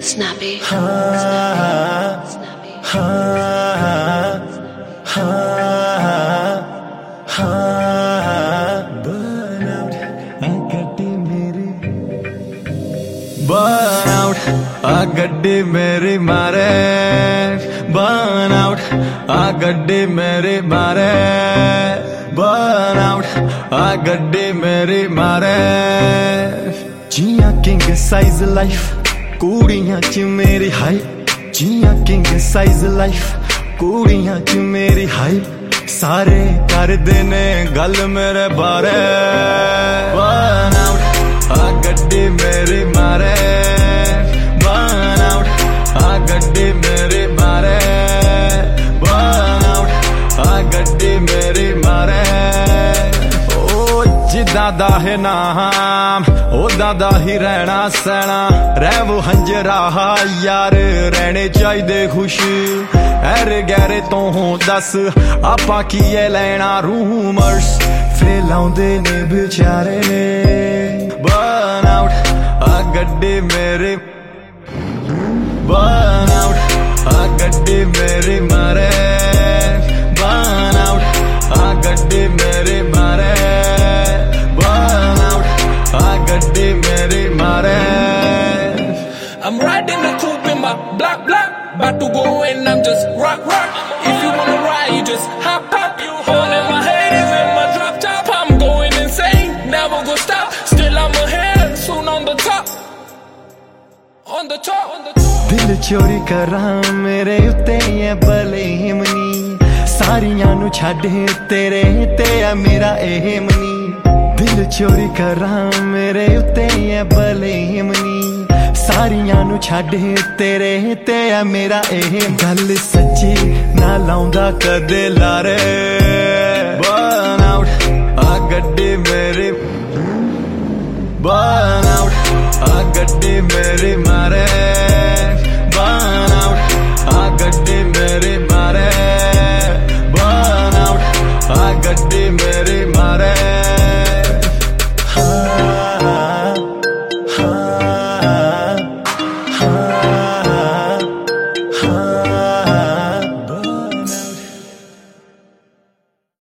Snappy. Burnout, a गड्डी मेरी मारे Burnout, a गड्डी मेरी मारे Burnout, a गड्डी मेरी मारे जियां किंग साइज लाइफ कुड़ियां च मेरी हाई जियां किंग साइज लाइफ कुड़ियां च मेरी हाई सारे करदे ने गल मेरे बारे Burnout, a गड्डी मेरी मारे Burnout, a गड्डी मेरी मारे Burnout, a गड्डी मेरी मारे ओ जिदा दा है नाम ओदा दा ही रहना सहना रह वो हंजरा यार रहने चाहिए खुश ऐरे गैरे तो हो दस आपां कीए लेना रूमर्स फैलाउंदे ने बेचारे ने Burnout, a गड्डी मेरी Burnout, a गड्डी मेरी मारे Burnout, a गड्डी मेरी मारे Burnout, a गड्डी मेरी मारे I'm riding the coupe in my block, about to go in, I'm just rock. If you wanna ride, you just hop. All in my head is in my drop top. I'm going insane, never gonna stop. Still I'm ahead, soon on the top. On the top. दिल चोरी करा मेरे उत्ते है बलेमनी सारियां नु छड्ड तेरे ते है मेरा एम नी दिल चोरी करा मेरे उत्ते है बलेमनी सारियां नु छड्ड तेरे ते है मेरा एम गल सच्ची ना लाउंदा कदे लारे Burnout, a गड्डी मेरी Burnout, a गड्डी मेरी मारे